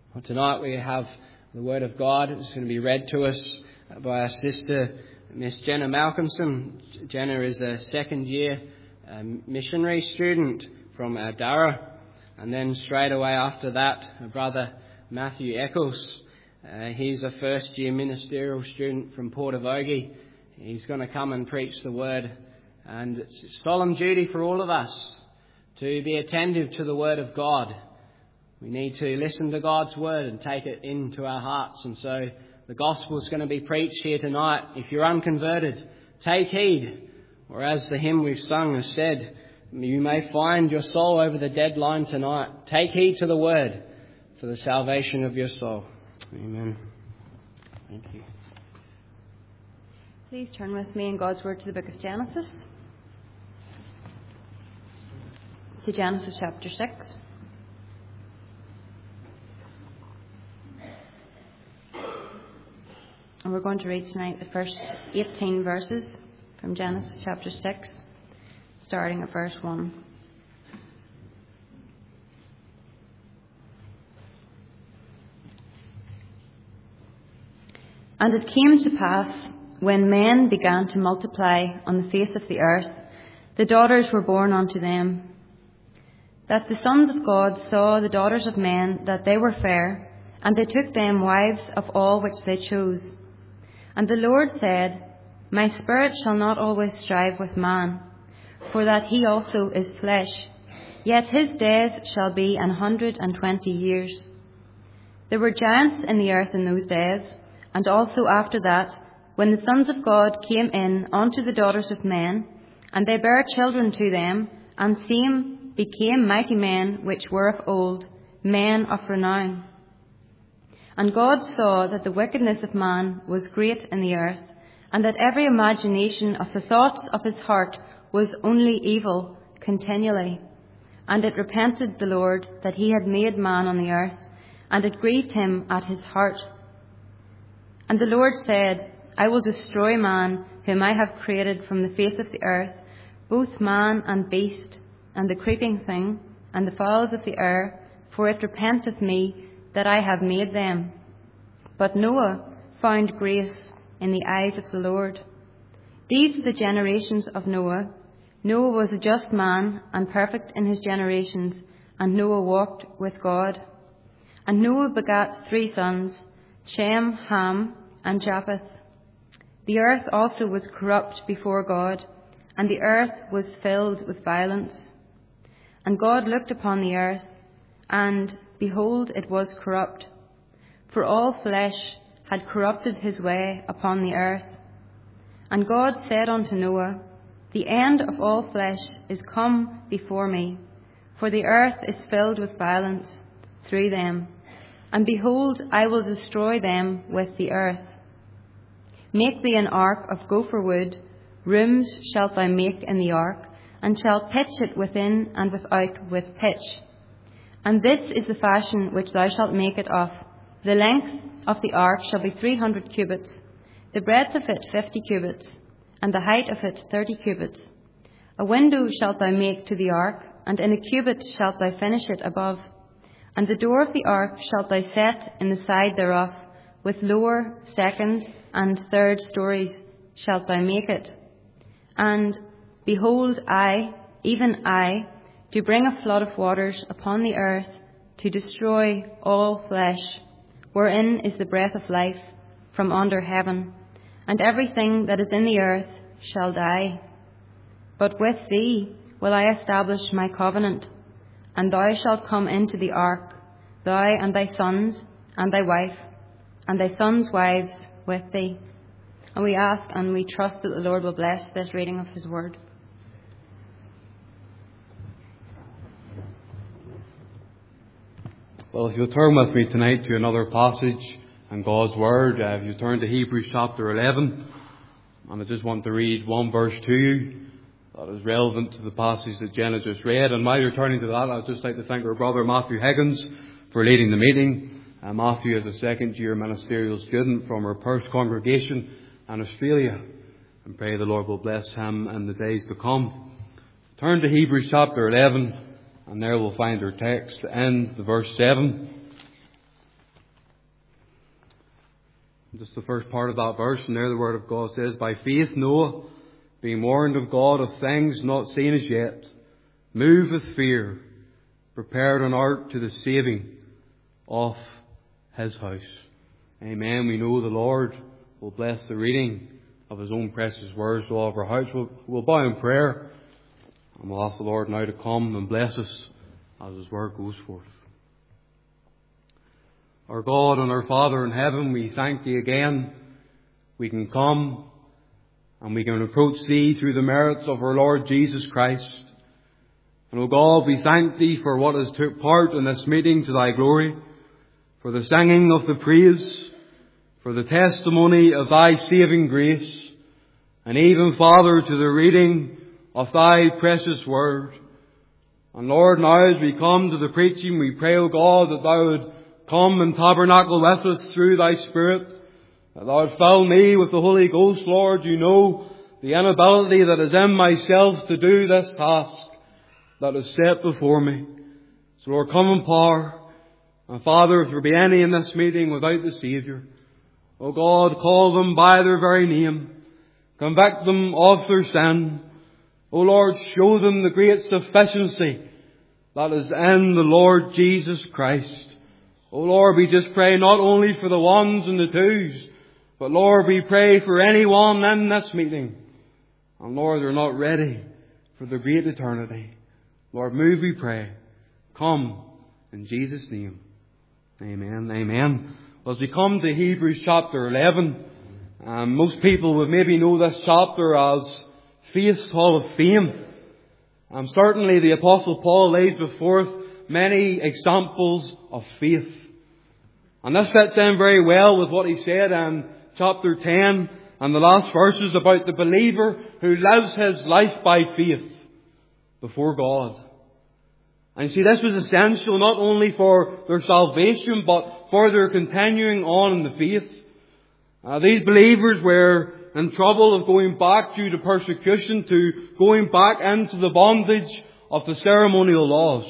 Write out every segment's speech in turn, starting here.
Well, tonight we have the Word of God. It's going to be read to us by our sister, Miss Jenna Malcolmson. Jenna is a second-year missionary student from Dara. And then straight away after that, Brother Matthew Eccles. He's a first-year ministerial student from Portavogie. He's going to come and preach the Word. And it's a solemn duty for all of us to be attentive to the Word of God. We need to listen to God's Word and take it into our hearts. And so the Gospel is going to be preached here tonight. If you're unconverted, take heed. Or as the hymn we've sung has said, you may find your soul over the deadline tonight. Take heed to the Word for the salvation of your soul. Amen. Thank you. Please turn with me in God's Word to the book of Genesis. To Genesis chapter 6. And we're going to read tonight the first 18 verses from Genesis chapter 6, starting at verse 1. And it came to pass, when men began to multiply on the face of the earth, the daughters were born unto them, that the sons of God saw the daughters of men, that they were fair, and they took them wives of all which they chose. And the Lord said, My spirit shall not always strive with man, for that he also is flesh, yet his days shall be 120 years. There were giants in the earth in those days, and also after that, when the sons of God came in unto the daughters of men, and they bare children to them, and Sem became mighty men which were of old, men of renown. And God saw that the wickedness of man was great in the earth, and that every imagination of the thoughts of his heart was only evil continually. And it repented the Lord that he had made man on the earth, and it grieved him at his heart. And the Lord said, I will destroy man, whom I have created from the face of the earth, both man and beast, and the creeping thing, and the fowls of the air, for it repenteth me that I have made them. But Noah found grace in the eyes of the Lord. These are the generations of Noah. Noah was a just man and perfect in his generations, and Noah walked with God. And Noah begat 3 sons, Shem, Ham, and Japheth. The earth also was corrupt before God, and the earth was filled with violence. And God looked upon the earth, and behold, it was corrupt, for all flesh had corrupted his way upon the earth. And God said unto Noah, The end of all flesh is come before me, for the earth is filled with violence through them, and behold, I will destroy them with the earth. Make thee an ark of gopher wood, rooms shalt thou make in the ark, and shalt pitch it within and without with pitch. And this is the fashion which thou shalt make it of. The length of the ark shall be 300 cubits, the breadth of it 50 cubits, and the height of it 30 cubits. A window shalt thou make to the ark, and in a cubit shalt thou finish it above. And the door of the ark shalt thou set in the side thereof, with lower, second, and third stories shalt thou make it. And behold, I, even I, to bring a flood of waters upon the earth, to destroy all flesh, wherein is the breath of life from under heaven, and everything that is in the earth shall die. But with thee will I establish my covenant, and thou shalt come into the ark, thou and thy sons, and thy wife, and thy sons' wives with thee. And we ask and we trust that the Lord will bless this reading of his word. Well, if you'll turn with me tonight to another passage in God's Word, if you turn to Hebrews chapter 11, and I just want to read one verse to you that is relevant to the passage that Jenna just read. And while you're turning to that, I'd just like to thank our brother Matthew Higgins for leading the meeting. Matthew is a second-year ministerial student from our Perth congregation in Australia, and pray the Lord will bless him in the days to come. Turn to Hebrews chapter 11. And there we'll find our text in the verse 7. Just the first part of that verse, and there the Word of God says, "By faith Noah, being warned of God of things not seen as yet, moved with fear, prepared an ark to the saving of his house." Amen. We know the Lord will bless the reading of His own precious words to all of our hearts. We'll bow in prayer, and we'll ask the Lord now to come and bless us as His word goes forth. Our God and our Father in heaven, we thank Thee again. We can come and we can approach Thee through the merits of our Lord Jesus Christ. And, O God, we thank Thee for what has took part in this meeting to Thy glory, for the singing of the praise, for the testimony of Thy saving grace, and even, Father, to the reading of Thy precious word. And Lord, now as we come to the preaching, we pray, O God, that Thou would come and tabernacle with us through Thy Spirit, that Thou would fill me with the Holy Ghost. Lord, You know the inability that is in myself to do this task that is set before me. So Lord, come in power. And Father, if there be any in this meeting without the Saviour, O God, call them by their very name. Convict them of their sin. O Lord, show them the great sufficiency that is in the Lord Jesus Christ. O Lord, we just pray not only for the ones and the twos, but Lord, we pray for anyone in this meeting. And Lord, they're not ready for the great eternity. Lord, move, we pray. Come in Jesus' name. Amen. Amen. As we come to Hebrews chapter 11, most people would maybe know this chapter as Faith's Hall of Fame. Certainly the Apostle Paul lays before us many examples of faith. And this fits in very well with what he said in chapter 10 and the last verses about the believer who lives his life by faith before God. And you see, this was essential not only for their salvation, but for their continuing on in the faith. These believers were in trouble of going back due to persecution, to going back into the bondage of the ceremonial laws.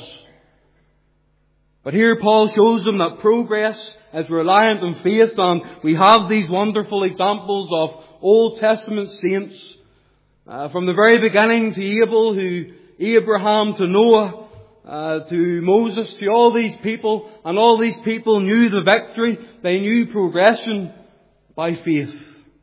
But here Paul shows them that progress is reliant on faith, and we have these wonderful examples of Old Testament saints, from the very beginning to Abel, Abraham, to Noah, to Moses, to all these people, and all these people knew the victory. They knew progression by faith.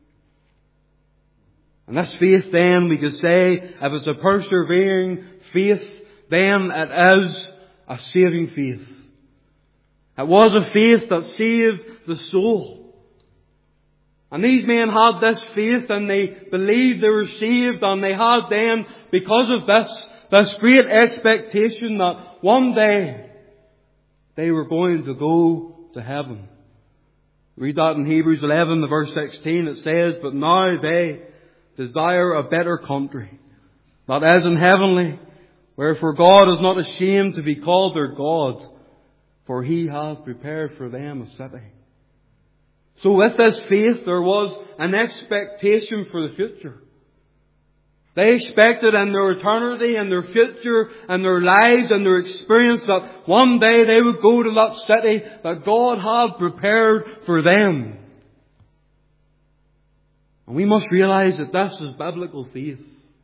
And this faith then, we could say, if it's a persevering faith, then it is a saving faith. It was a faith that saved the soul. And these men had this faith, and they believed they were saved, and they had then, because of this great expectation that one day they were going to go to heaven. Read that in Hebrews 11, the verse 16. It says, "But now they desire a better country, that is in heavenly, wherefore God is not ashamed to be called their God, for He hath prepared for them a city." So with this faith there was an expectation for the future. They expected in their eternity, in their future, in their lives, in their experience, that one day they would go to that city that God had prepared for them. And we must realize that this is biblical faith.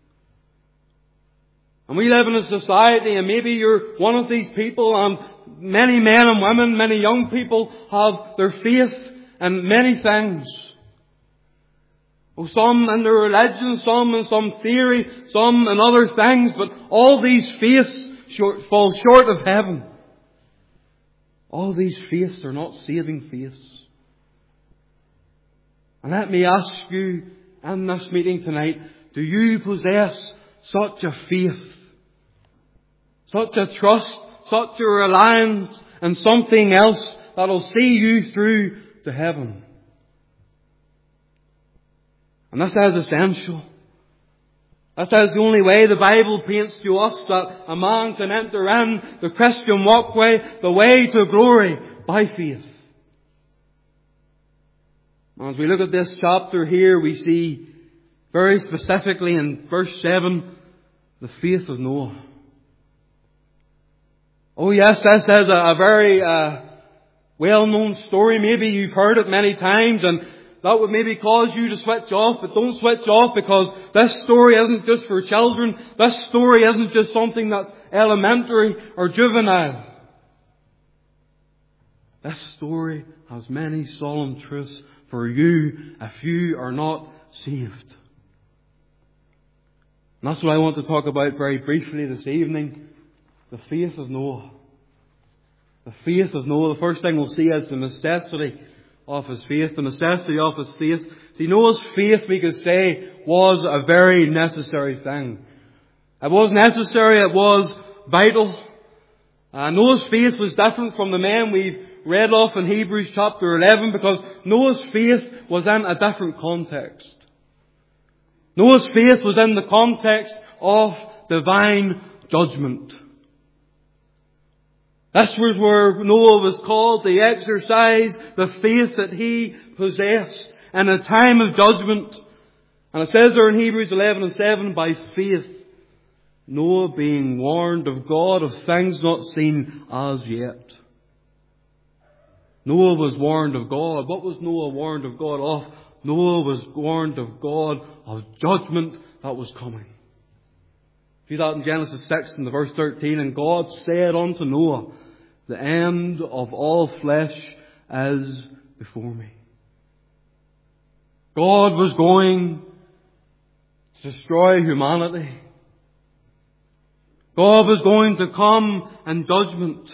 And we live in a society, and maybe you're one of these people, and many men and women, many young people have their faith in many things. Some in their religion, some in some theory, some in other things, but all these faiths fall short of heaven. All these faiths are not saving faiths. And let me ask you in this meeting tonight, do you possess such a faith? Such a trust, such a reliance in something else that will see you through to heaven? And this is essential. This is the only way the Bible paints to us that a man can enter in the Christian walkway, the way to glory, by faith. As we look at this chapter here, we see very specifically in verse 7, the faith of Noah. Oh yes, this is a very well-known story. Maybe you've heard it many times, and that would maybe cause you to switch off, but don't switch off, because this story isn't just for children. This story isn't just something that's elementary or juvenile. This story has many solemn truths for you if you are not saved. And that's what I want to talk about very briefly this evening. The faith of Noah. The faith of Noah. The first thing we'll see is the necessity of his faith. The necessity of his faith. See, Noah's faith, we could say, was a very necessary thing. It was necessary. It was vital. Noah's faith was different from the men we've read off in Hebrews chapter 11, because Noah's faith was in a different context. Noah's faith was in the context of divine judgment. This was where Noah was called to exercise the faith that he possessed in a time of judgment. And it says there in Hebrews 11:7, by faith, Noah being warned of God of things not seen as yet. Noah was warned of God. What was Noah warned of God of? Noah was warned of God of judgment that was coming. See that in Genesis 6 in the verse 13. And God said unto Noah, the end of all flesh is before me. God was going to destroy humanity. God was going to come in judgment.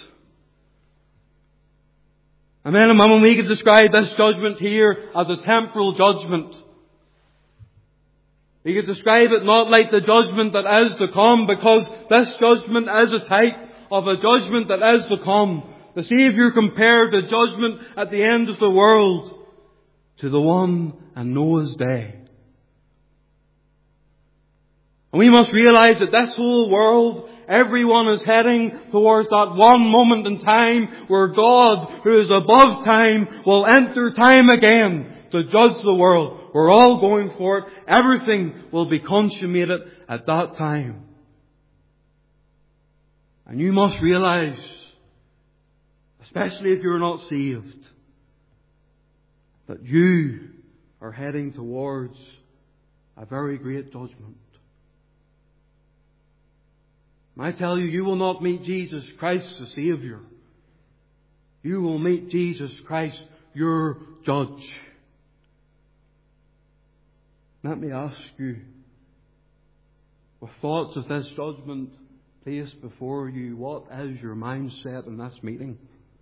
And men and women, we could describe this judgment here as a temporal judgment. We could describe it not like the judgment that is to come, because this judgment is a type of a judgment that is to come. The Saviour compared the judgment at the end of the world to the one in Noah's day. And we must realize that this whole world, everyone is heading towards that one moment in time where God, who is above time, will enter time again to judge the world. We're all going for it. Everything will be consummated at that time. And you must realize, especially if you're not saved, that you are heading towards a very great judgment. I tell you, you will not meet Jesus Christ the Saviour. You will meet Jesus Christ, your judge. Let me ask you, with thoughts of this judgment placed before you, what is your mindset in this meeting?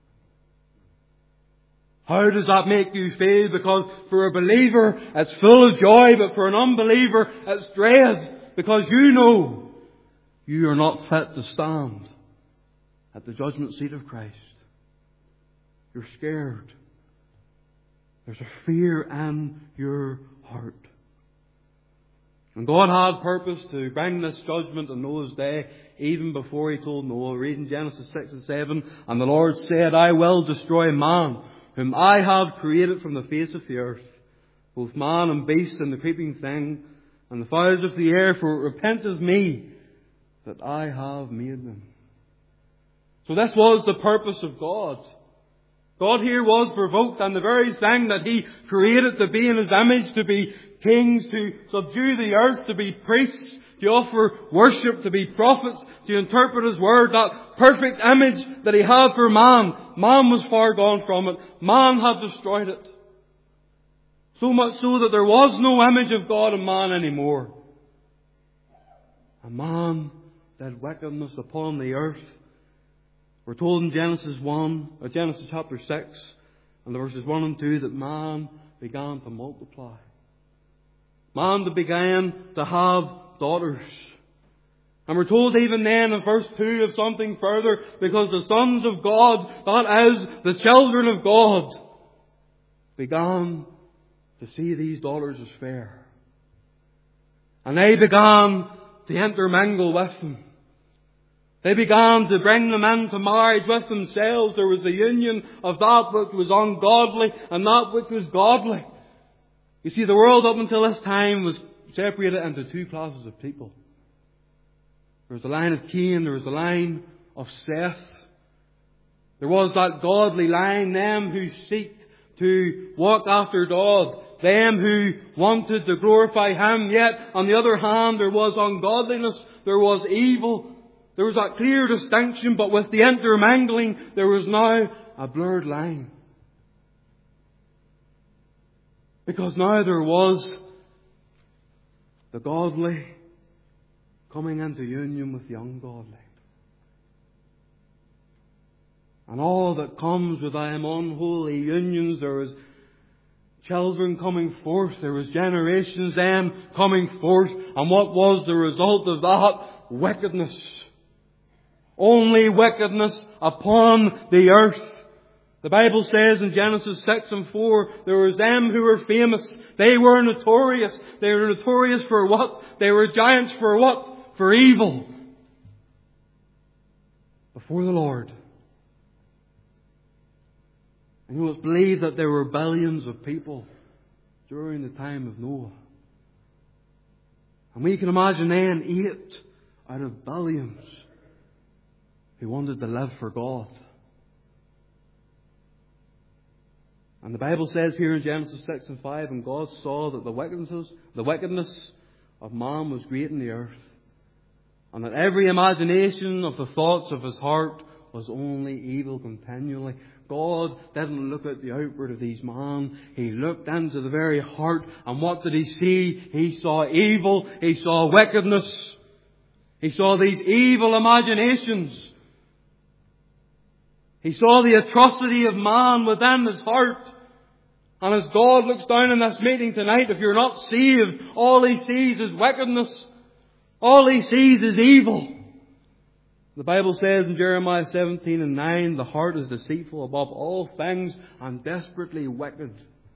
How does that make you feel? Because for a believer, it's full of joy, but for an unbeliever, it's dread, because you know you are not fit to stand at the judgment seat of Christ. You're scared. There's a fear in your heart. And God had purpose to bring this judgment in Noah's day, even before He told Noah. Read in Genesis 6:7, and the Lord said, I will destroy man, whom I have created from the face of the earth, both man and beast and the creeping thing, and the fowls of the air, for repent of me, that I have made them. So this was the purpose of God. God here was provoked, and the very thing that He created to be in His image, to be kings, to subdue the earth, to be priests, to offer worship, to be prophets, to interpret His word, that perfect image that He had for man, man was far gone from it. Man had destroyed it. So much so that there was no image of God in man anymore. And man did wickedness upon the earth. We're told in Genesis chapter 6, and the verses 1 and 2, that man began to multiply. Man began to have daughters. And we're told even then in verse 2 of something further, because the sons of God, that is, the children of God, began to see these daughters as fair. And they began to intermingle with them. They began to bring them into marriage with themselves. There was the union of that which was ungodly and that which was godly. You see, the world up until this time was separated into two classes of people. There was the line of Cain, there was the line of Seth. There was that godly line, them who seek to walk after God, them who wanted to glorify Him. Yet, on the other hand, there was ungodliness, there was evil. There was that clear distinction, but with the intermingling, there was now a blurred line. Because now there was the godly coming into union with the ungodly. And all that comes with them unholy unions, there was children coming forth, there was generations then coming forth. And what was the result of that? Wickedness. Only wickedness upon the earth. The Bible says in Genesis 6:4, there was them who were famous. They were notorious. They were notorious for what? They were giants for what? For evil. Before the Lord. And it's believed that there were billions of people during the time of Noah. And we can imagine then 8 out of billions who wanted to live for God. And the Bible says here in Genesis 6:5, and God saw that the wickedness of man was great in the earth, and that every imagination of the thoughts of his heart was only evil continually. God didn't look at the outward of these men. He looked into the very heart. And what did He see? He saw evil. He saw wickedness. He saw these evil imaginations. He saw the atrocity of man within his heart. And as God looks down in this meeting tonight, if you're not saved, all He sees is wickedness. All He sees is evil. The Bible says in Jeremiah 17:9, the heart is deceitful above all things and desperately wicked.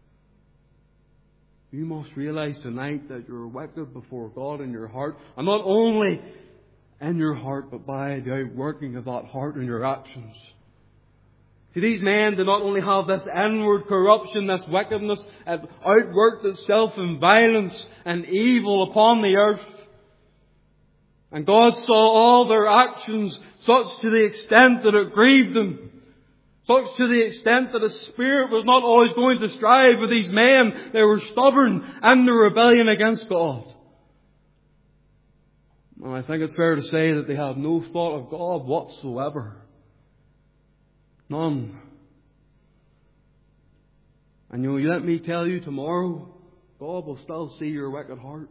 You must realize tonight that you're wicked before God in your heart. And not only in your heart, but by the outworking of that heart in your actions. See, these men did not only have this inward corruption, this wickedness, it outworked itself in violence and evil upon the earth. And God saw all their actions such to the extent that it grieved them. Such to the extent that His Spirit was not always going to strive with these men. They were stubborn in their rebellion against God. And I think it's fair to say that they had no thought of God whatsoever. None. And you let me tell you, tomorrow, God will still see your wicked heart.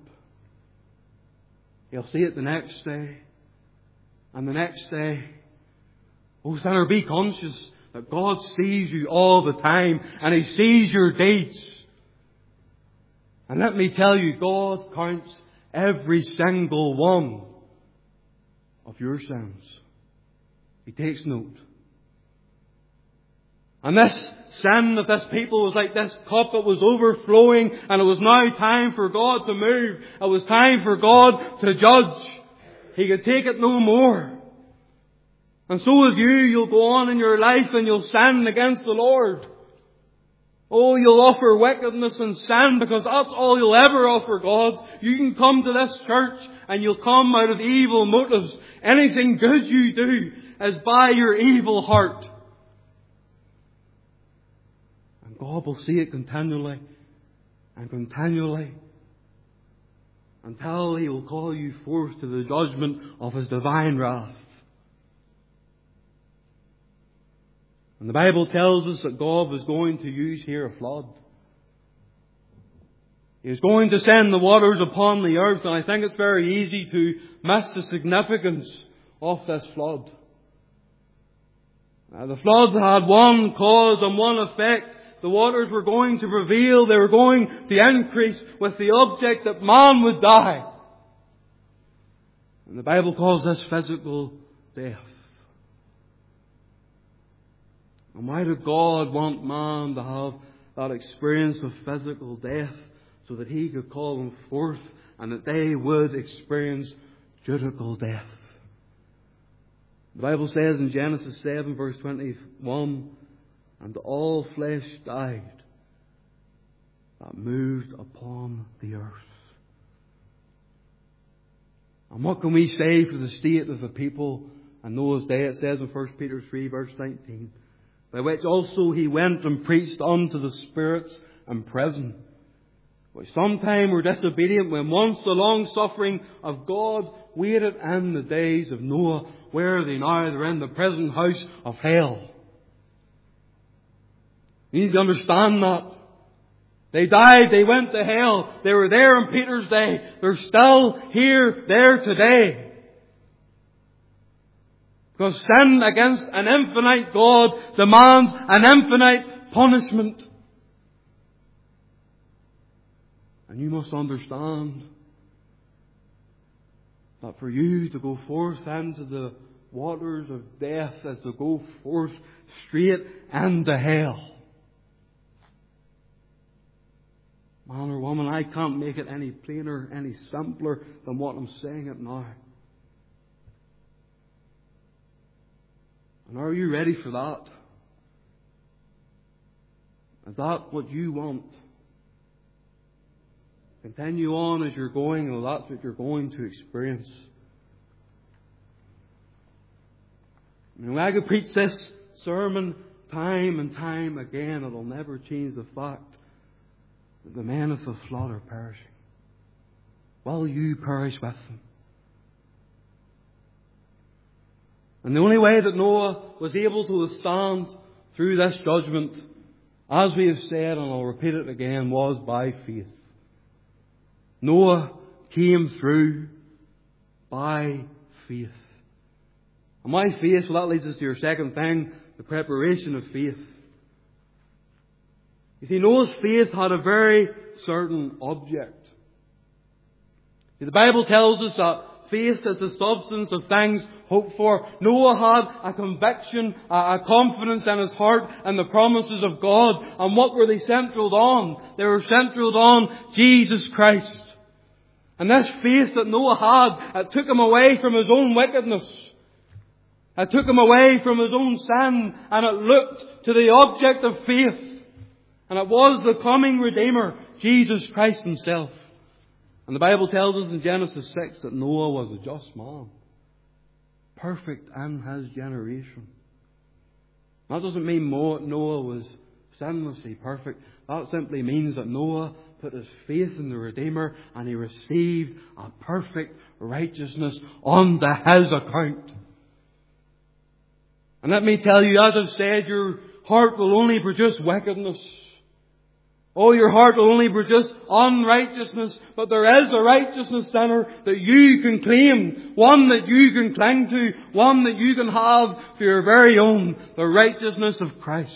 He'll see it the next day. And the next day. Oh, sinner, be conscious that God sees you all the time. And He sees your deeds. And let me tell you, God counts every single one of your sins. He takes note. And this sin of this people was like this cup that was overflowing, and it was now time for God to move. It was time for God to judge. He could take it no more. And so with you, you'll go on in your life and you'll sin against the Lord. Oh, you'll offer wickedness and sin because that's all you'll ever offer God. You can come to this church and you'll come out of evil motives. Anything good you do is by your evil heart. God will see it continually and continually until He will call you forth to the judgment of His divine wrath. And the Bible tells us that God was going to use here a flood. He is going to send the waters upon the earth, and I think it's very easy to miss the significance of this flood. The flood had one cause and one effect. The waters were going to prevail. They were going to increase with the object that man would die. And the Bible calls this physical death. And why did God want man to have that experience of physical death? So that He could call them forth and that they would experience judicial death. The Bible says in Genesis 7 verse 21, and all flesh died that moved upon the earth. And what can we say for the state of the people in Noah's day? It says in 1 Peter 3 verse 19, by which also he went and preached unto the spirits in prison, But sometime we're disobedient when once the long suffering of God waited in the days of Noah. Where are they now? They're in the present house of hell. You need to understand that. They died, they went to hell. They were there in Peter's day. They're still here, there today. Because sin against an infinite God demands an infinite punishment. And you must understand that for you to go forth into the waters of death is to go forth straight into hell. Man or woman, I can't make it any plainer, any simpler than what I'm saying it now. And are you ready for that? Is that what you want? Continue on as you're going, and that's what you're going to experience. And when I could preach this sermon time and time again, it'll never change the fact that the men of the flood are perishing. Will you perish with them? And the only way that Noah was able to withstand through this judgment, as we have said, and I'll repeat it again, was by faith. Noah came through by faith. And by faith, well, that leads us to your second thing, the preparation of faith. You see, Noah's faith had a very certain object. See, the Bible tells us that faith is the substance of things hoped for. Noah had a conviction, a confidence in his heart and the promises of God. And what were they centraled on? They were centraled on Jesus Christ. And this faith that Noah had, it took him away from his own wickedness. It took him away from his own sin, and it looked to the object of faith. And it was the coming Redeemer, Jesus Christ Himself. And the Bible tells us in Genesis 6 that Noah was a just man, perfect in his generation. That doesn't mean Noah was sinlessly perfect. That simply means that Noah put his faith in the Redeemer and he received a perfect righteousness unto his account. And let me tell you, as I've said, your heart will only produce wickedness. Oh, your heart will only produce unrighteousness, but there is a righteousness sinner that you can claim, one that you can cling to, one that you can have for your very own, the righteousness of Christ.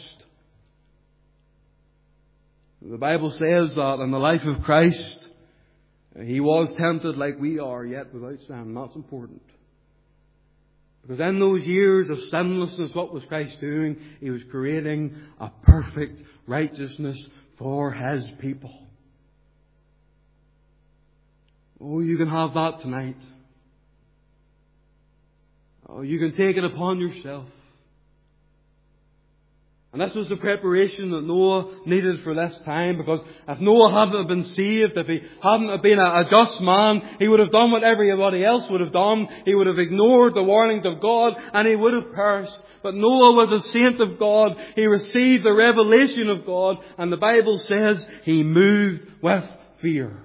The Bible says that in the life of Christ, He was tempted like we are, yet without sin. That's important. Because in those years of sinlessness, what was Christ doing? He was creating a perfect righteousness for His people. Oh, you can have that tonight. Oh, you can take it upon yourself. And this was the preparation that Noah needed for this time, because if Noah hadn't been saved, if he hadn't been a just man, he would have done what everybody else would have done. He would have ignored the warnings of God and he would have perished. But Noah was a saint of God. He received the revelation of God, and the Bible says he moved with fear.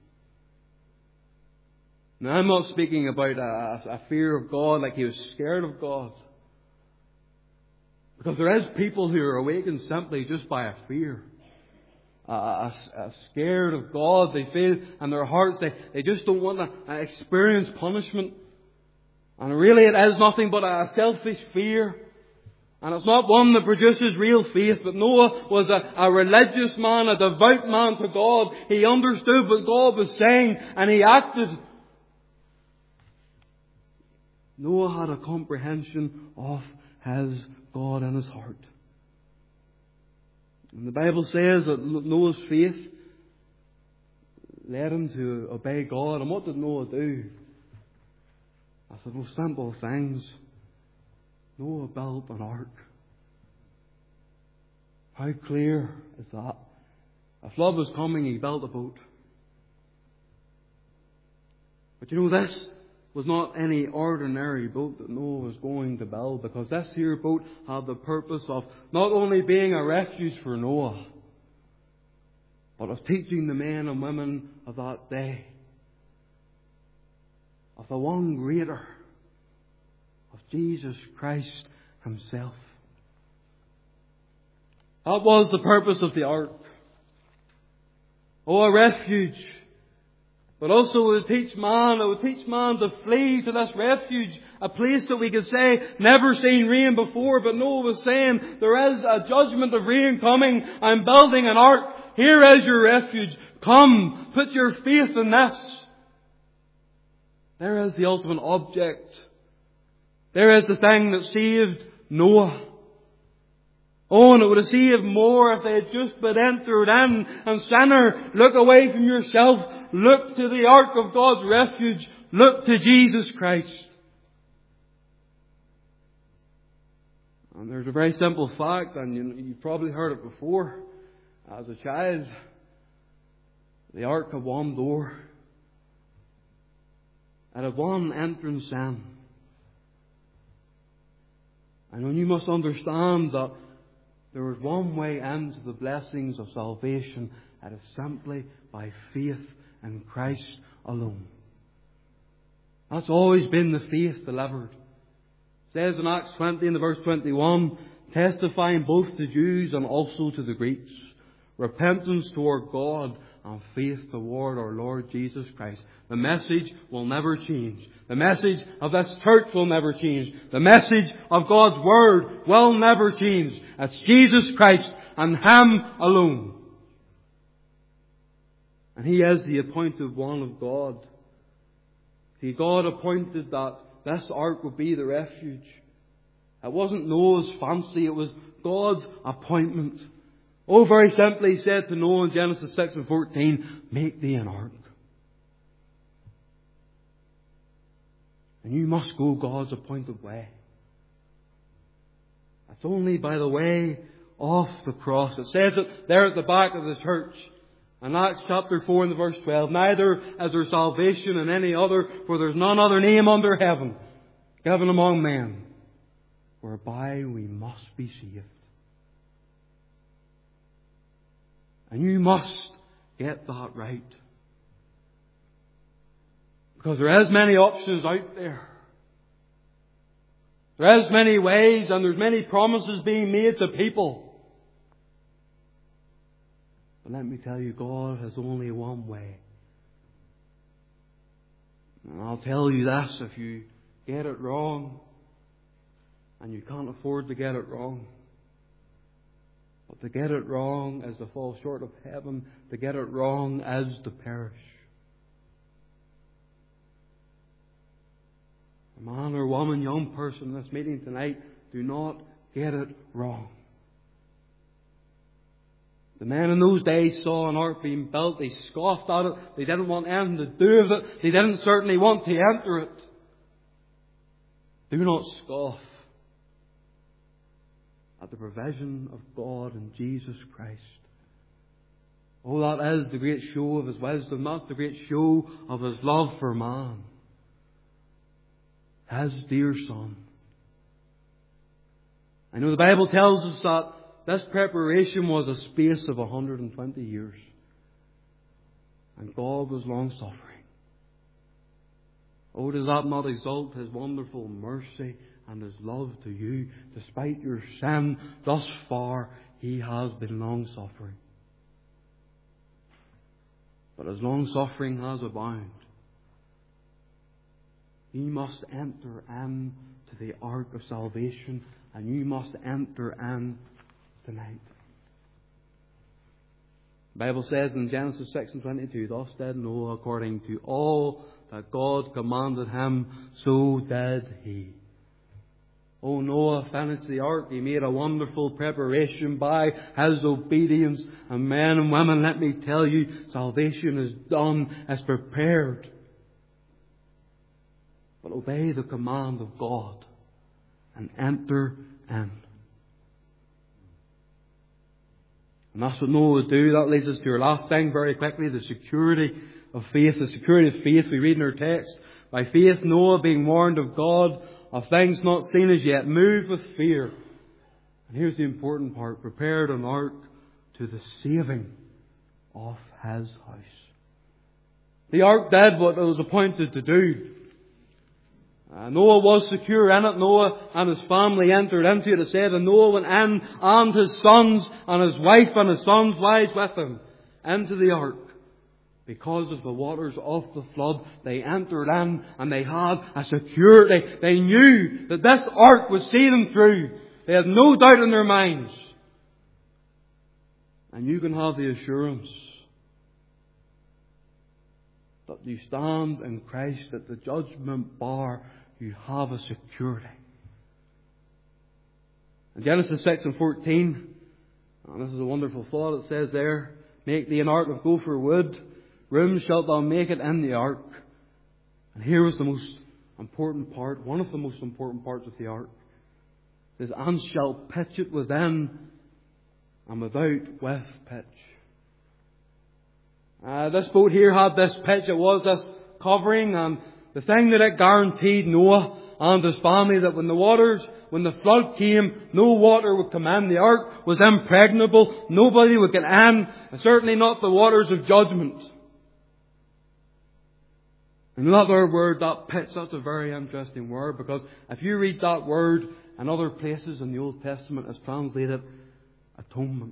Now, I'm not speaking about a fear of God like he was scared of God. Because there is people who are awakened simply just by a fear. Scared of God. They feel in their hearts they just don't want to experience punishment. And really it is nothing but a selfish fear. And it's not one that produces real faith. But Noah was a religious man, a devout man to God. He understood what God was saying and he acted. Noah had a comprehension of his God in his heart. And the Bible says that Noah's faith led him to obey God. And what did Noah do? I said, those simple things. Noah built an ark. How clear is that? A flood was coming, he built a boat. But you know, this was not any ordinary boat that Noah was going to build, because this here boat had the purpose of not only being a refuge for Noah, but of teaching the men and women of that day of the one greater, of Jesus Christ Himself. That was the purpose of the ark. Oh, a refuge. But also it would teach man to flee to this refuge. A place that we could say, never seen rain before. But Noah was saying, there is a judgment of rain coming. I'm building an ark. Here is your refuge. Come, put your faith in this. There is the ultimate object. There is the thing that saved Noah. Oh, and it would have saved more if they had just been entered in. And sinner, look away from yourself. Look to the ark of God's refuge. Look to Jesus Christ. And there's a very simple fact, and you've probably heard it before. As a child, the ark had one door. It had one entrance in. And you must understand that there is one way into the blessings of salvation. It is simply by faith in Christ alone. That's always been the faith delivered. It says in Acts 20 in the verse 21, testifying both to Jews and also to the Greeks, repentance toward God and faith toward our Lord Jesus Christ. The message will never change. The message of this church will never change. The message of God's Word will never change. It's Jesus Christ and Him alone. And He is the appointed one of God. See, God appointed that this ark would be the refuge. It wasn't Noah's fancy, it was God's appointment. Oh, very simply, He said to Noah in Genesis 6 and 14, make thee an ark. And you must go God's appointed way. It's only by the way of the cross. It says it there at the back of the church. In Acts chapter 4 and the verse 12, neither is there salvation in any other, for there's none other name under heaven given among men whereby we must be saved. And you must get that right. Because there is many options out there. There is many ways and there's many promises being made to people. But let me tell you, God has only one way. And I'll tell you this, if you get it wrong, and you can't afford to get it wrong, but to get it wrong is to fall short of heaven. To get it wrong is to perish. A man or woman, young person in this meeting tonight, do not get it wrong. The men in those days saw an ark being built. They scoffed at it. They didn't want anything to do with it. They didn't certainly want to enter it. Do not scoff at the provision of God in Jesus Christ. Oh, that is the great show of His wisdom. That's the great show of His love for man. His dear Son. I know the Bible tells us that this preparation was a space of 120 years. And God was long-suffering. Oh, does that not exalt His wonderful mercy and His love to you? Despite your sin, thus far He has been long-suffering. But His long-suffering has abound. You must enter into the ark of salvation, and you must enter in tonight. The Bible says in Genesis 6 and 22, thus did Noah according to all that God commanded him, so did he. Oh, Noah finished the ark. He made a wonderful preparation by his obedience. And men and women, let me tell you, salvation is done, is prepared. But obey the command of God and enter in. And that's what Noah would do. That leads us to our last thing very quickly, the security of faith. The security of faith we read in our text. By faith, Noah, being warned of God of things not seen as yet, moved with fear. And here's the important part. Prepared an ark to the saving of His house. The ark did what it was appointed to do. Noah was secure in it. Noah and his family entered into it. It said, and Noah went in, and his sons, and his wife, and his sons' wives with him, into the ark. Because of the waters of the flood, they entered in, and they had a security. They knew that this ark would see them through. They had no doubt in their minds. And you can have the assurance that you stand in Christ at the judgment bar. You have a security. In Genesis 6:14, and this is a wonderful thought, it says there, make thee an ark of gopher wood, rooms shalt thou make it in the ark. And here was the most important part, one of the most important parts of the ark. It says, and shalt pitch it within and without with pitch. This boat here had this pitch. It was this covering, and the thing that it guaranteed Noah and his family, that when the flood came, no water would come in. The ark was impregnable. Nobody would get in, and certainly not the waters of judgment. And that word, that pitch, that's a very interesting word, because if you read that word in other places in the Old Testament, it's translated atonement.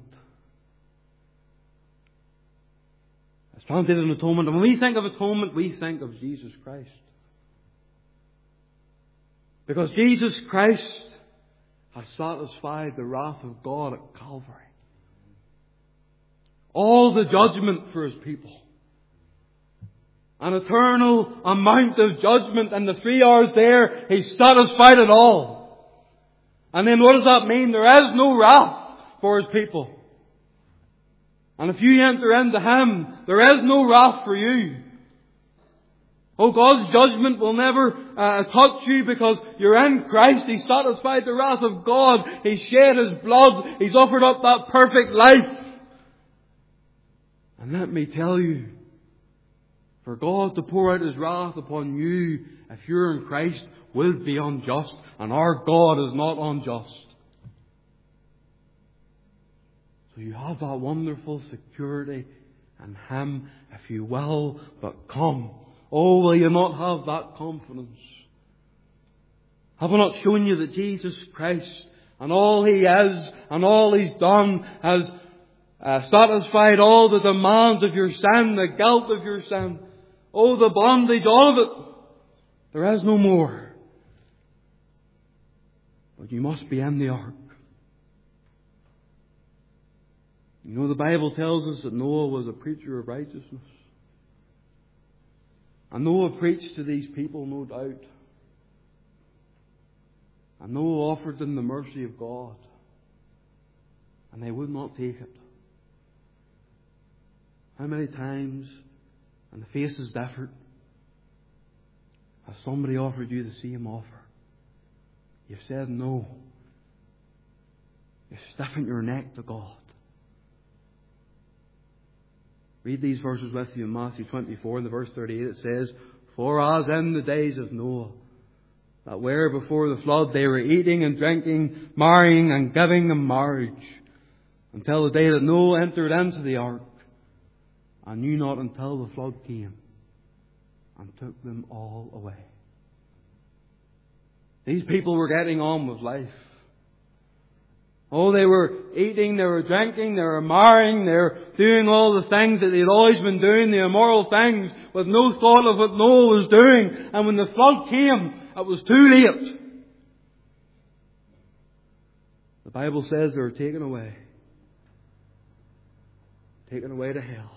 It's translated atonement. And when we think of atonement, we think of Jesus Christ. Because Jesus Christ has satisfied the wrath of God at Calvary. All the judgment for His people. An eternal amount of judgment. And the 3 hours there, He satisfied it all. And then what does that mean? There is no wrath for His people. And if you enter into Him, there is no wrath for you. Oh, God's judgment will never touch you because you're in Christ. He satisfied the wrath of God. He shed His blood. He's offered up that perfect life. And let me tell you, for God to pour out His wrath upon you, if you're in Christ, will be unjust. And our God is not unjust. So you have that wonderful security in Him, if you will but come. Oh, will you not have that confidence? Have I not shown you that Jesus Christ and all He is and all He's done has satisfied all the demands of your sin, the guilt of your sin, oh, the bondage, all of it? There is no more. But you must be in the ark. You know, the Bible tells us that Noah was a preacher of righteousness. And Noah preached to these people, no doubt. And Noah offered them the mercy of God. And they would not take it. How many times, and the faces differed, has somebody offered you the same offer? You've said no. You've stiffened your neck to God. Read these verses with you in Matthew 24, in the verse 38. It says, for as in the days of Noah, that where before the flood they were eating and drinking, marrying and giving in marriage, until the day that Noah entered into the ark, and knew not until the flood came and took them all away. These people were getting on with life. Oh, they were eating, they were drinking, they were marrying, they were doing all the things that they'd always been doing, the immoral things, with no thought of what Noah was doing. And when the flood came, it was too late. The Bible says they were taken away. Taken away to hell.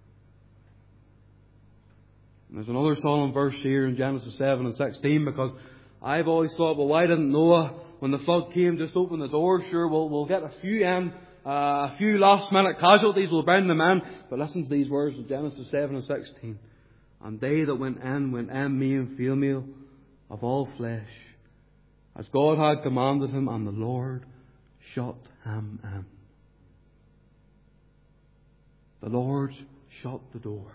And there's another solemn verse here in Genesis 7 and 16, because I've always thought, well, why didn't Noah, when the flood came, just open the door? Sure, we'll get a few in, a few last-minute casualties, we'll bring them in. But listen to these words in Genesis 7 and 16. And they that went in, male and female, of all flesh, as God had commanded him, and the Lord shut him in. The Lord shut the door.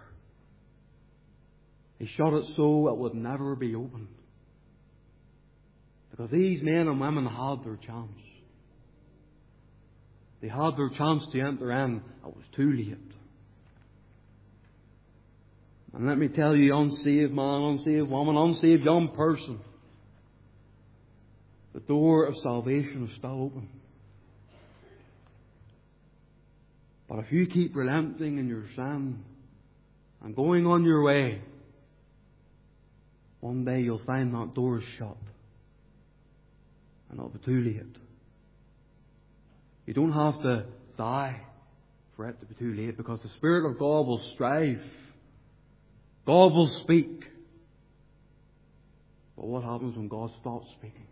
He shut it so it would never be opened. Because these men and women had their chance. They had their chance to enter in. It was too late. And let me tell you, unsaved man, unsaved woman, unsaved young person, the door of salvation is still open. But if you keep relenting in your sin and going on your way, one day you'll find that door is shut. And it'll be too late. You don't have to die for it to be too late, because the Spirit of God will strive. God will speak. But what happens when God stops speaking?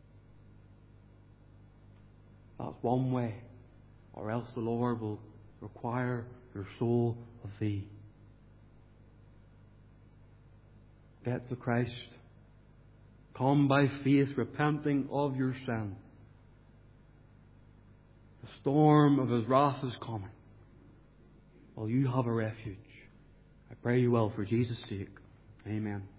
That's one way. Or else the Lord will require your soul of thee. Get to Christ. Come by faith, repenting of your sin. The storm of His wrath is coming. Will you have a refuge? I pray you will, for Jesus' sake. Amen.